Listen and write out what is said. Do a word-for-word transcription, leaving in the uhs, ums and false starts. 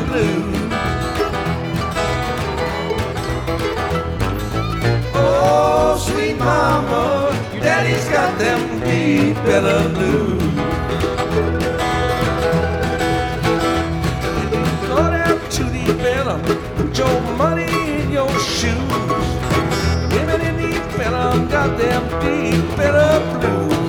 blues. Oh, sweet mama, your daddy's got them deep Bella blues. Go down to the Bella, put your money in your shoes. Women in the Bella got them deep Bella blues.